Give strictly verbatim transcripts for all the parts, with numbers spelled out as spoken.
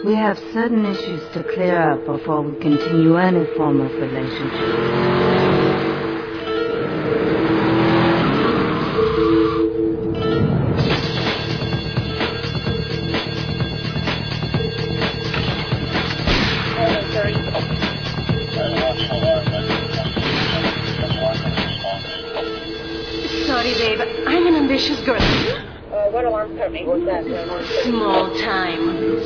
We have certain issues to clear up before we continue any form of relationship. Sorry, babe. I'm an ambitious girl. Uh, what alarm company was that? Small time.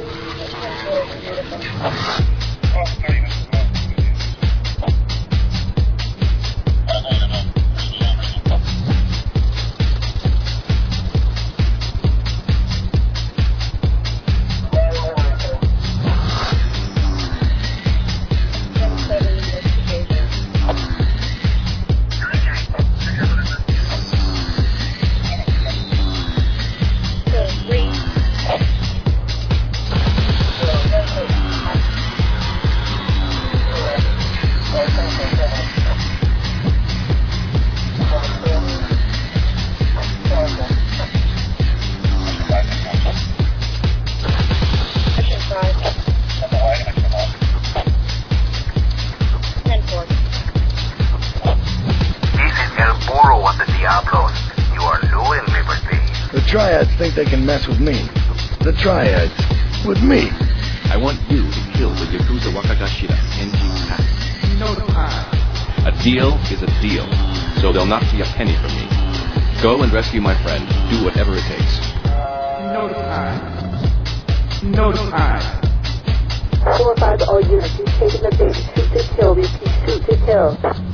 Think they can mess with me. The Triads. With me. I want you to kill the Yakuza Wakagashira Kenji Pass. No time. A deal is a deal, so they'll not see a penny from me. Go and rescue my friend. Do whatever it takes. No time. No time. Four five all units. He's taking the bait. Shoot to kill. Repeat, shoot to kill.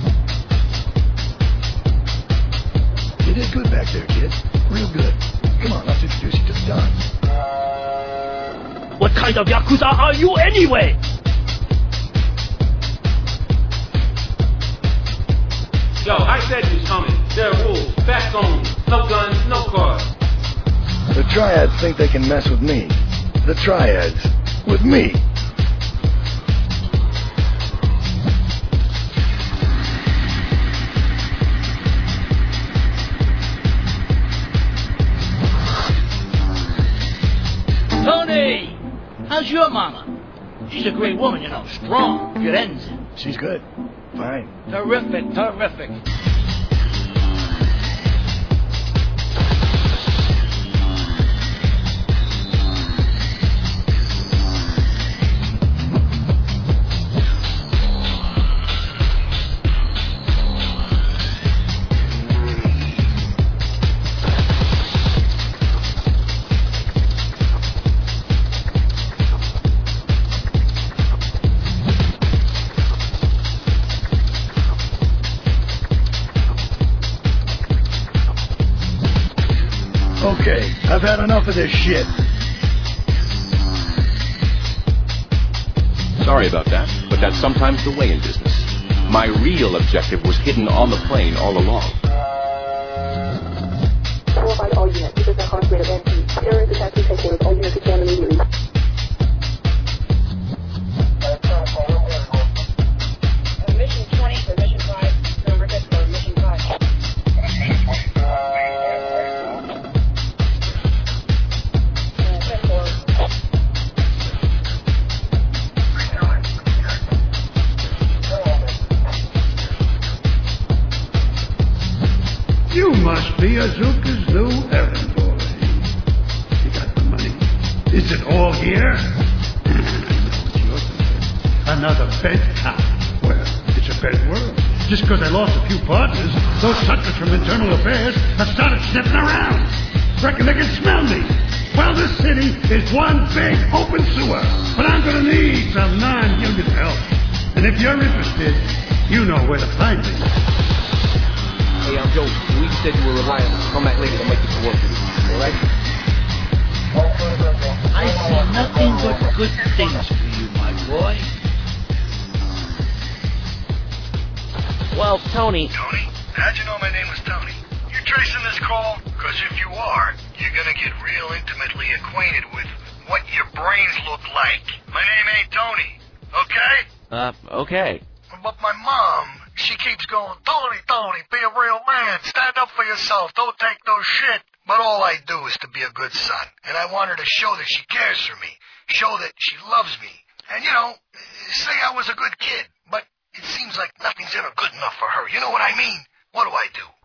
You did good back there, kid. Real good. Come on, let's introduce you to the Don. What kind of Yakuza are you anyway? Yo, I said you was coming. There are rules. Fast zones. No guns, no cars. The Triads think they can mess with me. The Triads. With me. Tony! How's your mama? She's a great woman, you know. Strong. Firenze. She's good. Fine. Terrific, terrific. Okay, I've had enough of this shit. Sorry about that, but that's sometimes the way in business. My real objective was hidden on the plane all along. Four five all units. This is the heart rate of N P. Terrorist attack detected. All units again immediately. Mission twenty for mission five. Number good for mission five. You must be Azuka's new errand boy. You got the money. Is it all here? I know it's yours. Another bed cop. Well, it's a bed world. Just because I lost a few partners, those suckers from Internal Affairs have started sniffing around. Reckon they can smell me. Well, this city is one big open sewer. But I'm going to need some non-union help. And if you're interested, you know where to find me. Hey, I'm Joe. We said you were reliable. Come back later. I'll make this work for you. All right? I see nothing but good things for you, my boy. Well, Tony... Tony? How'd you know my name was Tony? You tracing this call? Because if you are, you're gonna get real intimately acquainted with what your brains look like. My name ain't Tony, okay? Uh, okay. But my mom, she keeps going, Tony, Tony, be a real man. Stand up for yourself. Don't take no shit. But all I do is to be a good son, and I want her to show that she cares for me, show that she loves me, and, you know, say I was a good kid. But it seems like nothing's ever good enough for her. You know what I mean? What do I do?